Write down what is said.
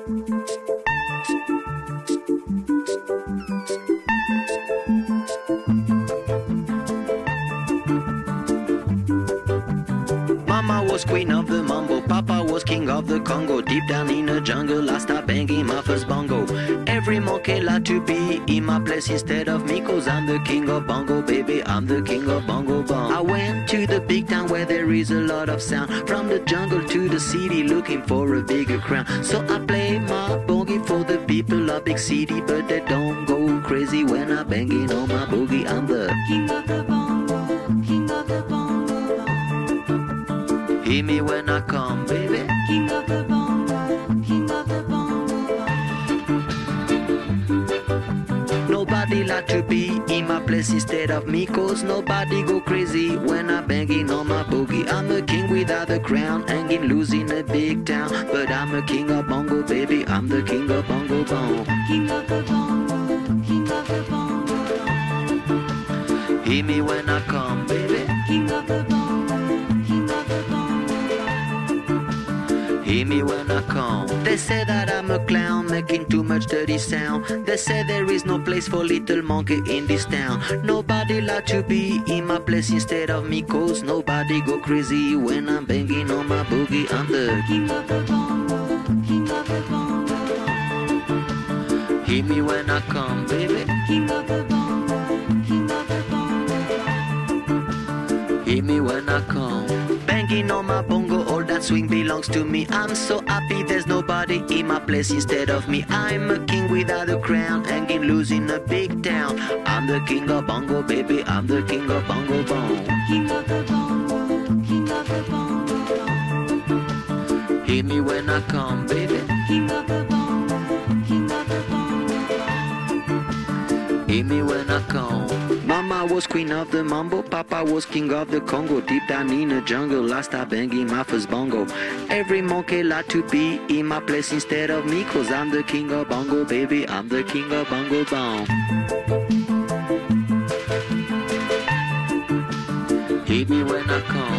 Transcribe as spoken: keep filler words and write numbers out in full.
Mama was queen of the mambo, Papa was king of the Congo. Deep down in the jungle, I start banging my first bongo. Every monkey like to be in my place instead of me, cause I'm the king of bongo, baby, I'm the king of bongo bong. I went to the big town where there is a lot of sound, from the jungle to the city looking for a bigger crown. So I play my boogie for the people of big city, but they don't go crazy when I'm banging on my boogie. I'm the king of the bongo, king of the bongo bong. Hear me when I come, baby. King of the bongo, king of the bongo bong. Nobody like to be in my place instead of me, cause nobody go crazy when I'm banging on my boogie. I'm a king without a crown, hanging loose in a big town, but I'm a king of bongo, baby, I'm the king of bongo bong. King of the bongo, king of the bongo bong. Hear me when I come, baby. King of the bongo, king of the bongo. Hear me when I come. They say that I'm a clown, making too much dirty sound. They say there is no place for little monkey in this town. Nobody like to be in my place instead of me, cause nobody go crazy when I'm banging on my boogie. I'm the king of the bongo, king of the bongo bong. Hear me when I come, baby. King of the bongo, king of the bongo bong. Hear me when I come. Banging on my bongo, all that swing belongs to me. I'm so happy there's nobody in my place instead of me. I'm a king without a crown, hanging loose in a big town. I'm the king of bongo, baby, I'm the king of bongo bong. King of the bongo, king of the bongo bong. Hear me when I come, baby. King of the bongo, king of the bongo bong. Hear me when I come. Mama was queen of the mambo, Papa was king of the Congo. Deep down in the jungle, I start banging my first bongo. Every monkey like to be in my place instead of me, cause I'm the king of bongo, baby, I'm the king of bongo bong. Hear me when I come.